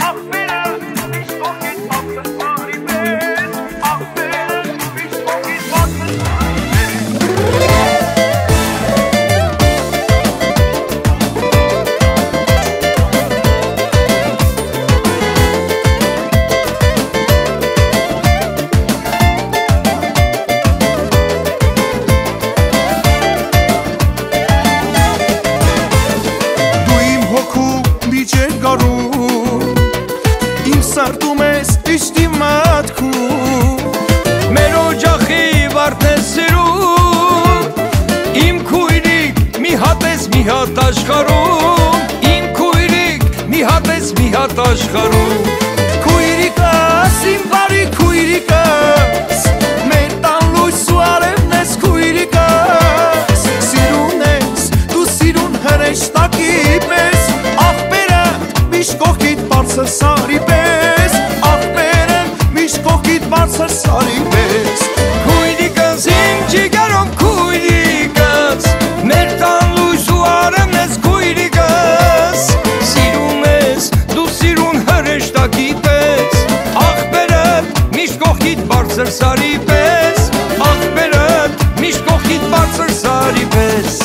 Սրտում ես իշտի մատքում Մեր օջախի վարդ ես սիրում Իմ քույրիկ մի հատ ես մի հատ աշխարհում Իմ քույրիկ մի հատ ես մի հատ աշխարհում Քույրիկս, իմ բարի քույրիկս Մեր տան լույսու արևն ես քույրիկս Սիրուն ես, դու սիրուն հրեշտակի պես Աղբերը միշտ կողքիդ բարձր սարի պես Աղբերը միշտ կողքիդ բարձր սարի պես Քույրիկս, իմ ջիգարում քույրիկս Մեր տան լույսու արևն ես քույրիկս Սիրուն ես, դու սիրուն հրեշտակի պես Աղբերը միշտ կողքիդ բարձր սարի պես Աղբերը միշտ կողքիդ բարձր սարի պես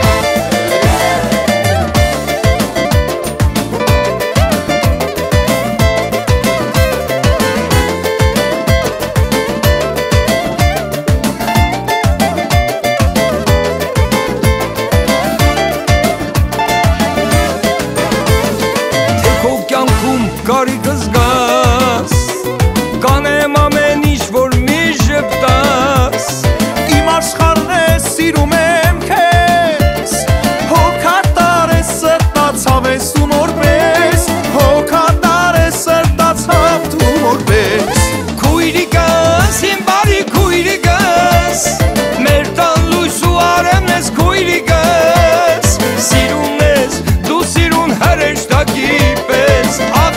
Կարիքս գաս Կանեմ ամեն ինչ որ մի ժպտաս Իմ աշխարհն ես սիրում եմ քեզ Հոգատար ես սրտացավ ես ու նորպես Հոգատար ես սրտացավ դու նորպես Քույրիկս, իմ բարի քույրիկս Մեր տան լույսու արևն ես քույրիկս Սիրուն ես, դու սիրուն հրեշտակի պես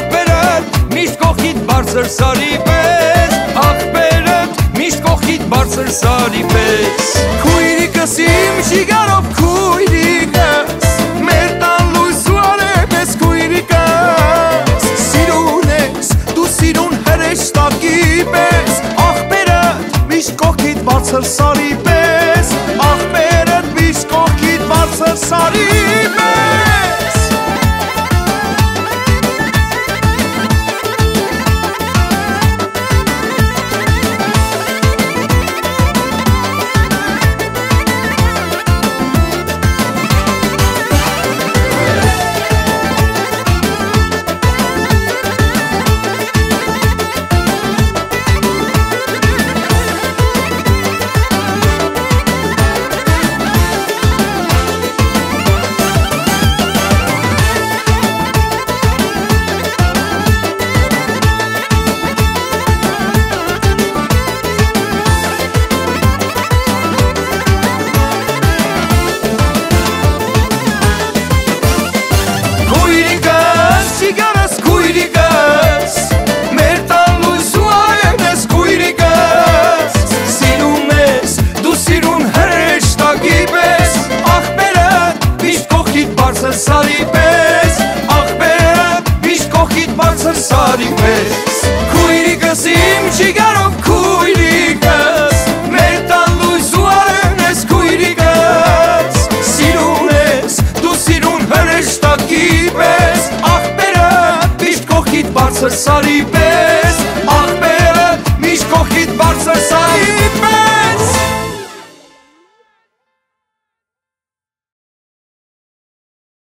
Բարձր սարի պես Աղբերդ միշտ կողքիդ բարձր սարի պես Քույրիկս իմ ջիգարով քույրիկս Մեր տան լույսու արև ես քույրիկս Սիրուն ես, դու սիրուն հրեշտակի պես Աղբերդ միշտ կողքիդ բարձր սարի պես Աղբերդ միշտ կողքիդ բարձր սարի պես Սարի պես Աղբերդ միշտ կողքիդ բարձր սարի պես Քույրիկս իմ ջիգարով քույրիկս Մեր տան լույսու արևն ես քույրիկս Սիրուն ես, դու սիրուն հրեշտակի պես Աղբերդ միշտ կողքիդ բարձր սարի պես Աղբերդ միշտ կողքիդ բարձր